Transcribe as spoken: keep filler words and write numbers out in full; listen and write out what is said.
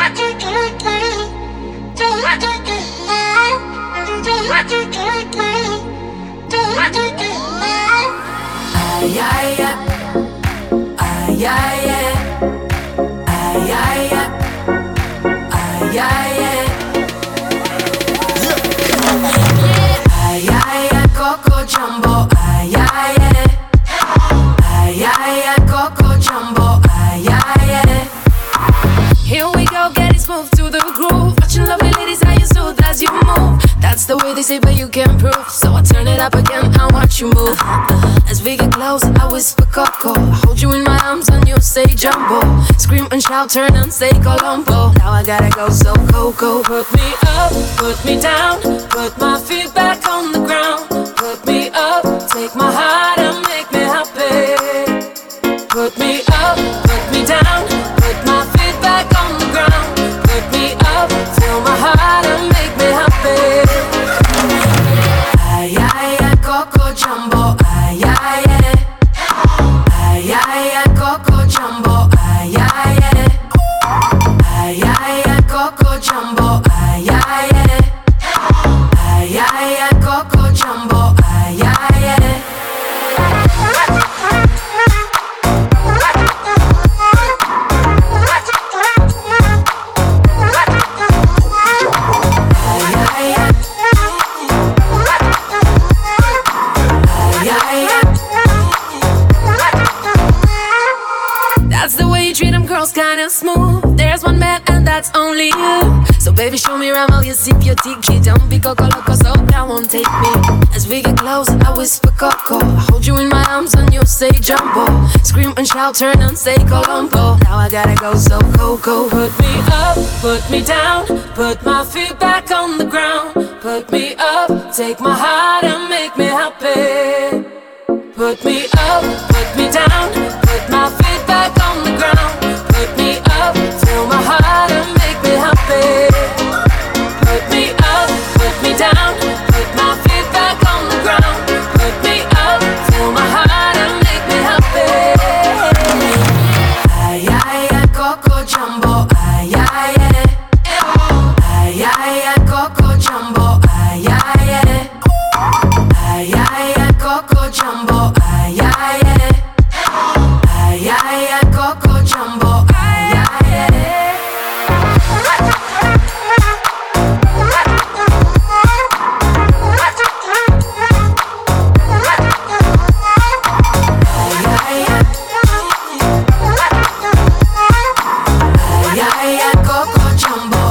Ay, ay, ay, ay, ay, ay, ay, ay, ay, ay, ay, ay, Coco Jumbo, ay, ay, ay, ay, ay, Coco Jumbo, ay, ay, ay. Here we go, getting smooth to the groove. Watching lovely ladies, how you soothe as you move. That's the way they say, but you can't prove. So I turn it up again and watch you move. As we get close, I whisper Coco. I hold you in my arms and you say Jumbo. Scream and shout, turn and say Colombo. Now I gotta go, so Coco. Put me up, put me down, put my feet back on the ground. Put me up, take my heart and make me happy. Put me up, put me down, put my feet back on the ground. Put me up, fill my heart and make me happy. Ay, ay, ay, Coco Jumbo, ay, ay, ay. Ay, ay, ay, Coco Jumbo, ay, ay, ay. Ay, ay, ay, Coco Jumbo, ay, ay, ay. Ay, ay, ay, Coco Jumbo, ay, ay, ay. That's the way you treat them girls, kinda smooth. There's one man and that's only you. So baby, show me around while you sip your tiki. Don't be Coco Loco, so that won't take me. As we get close, I whisper Coco. I hold you in my arms and you say Jumbo. Scream and shout, turn and say Colombo. Now I gotta go, so Coco. Put me up, put me down, put my feet back on the ground. Put me up, take my heart and make me happy. Put me up, put me down, put my feet back on the ground. Put me up, fill my heart and make me happy. Put me up, put me down, put my feet back on the ground. Put me up, fill my heart and make me happy. Ay, ay, ay, Coco Jumbo, ay, ay, ay. Ay, ay, ay, Coco Jumbo, ay, ay, ay. Ay, ay, ay, Coco Jumbo, ay, ay, ay. Ay, ay, ay, Coco Jumbo, ay, ay, ay. Ay, ay, ay, Coco Jumbo.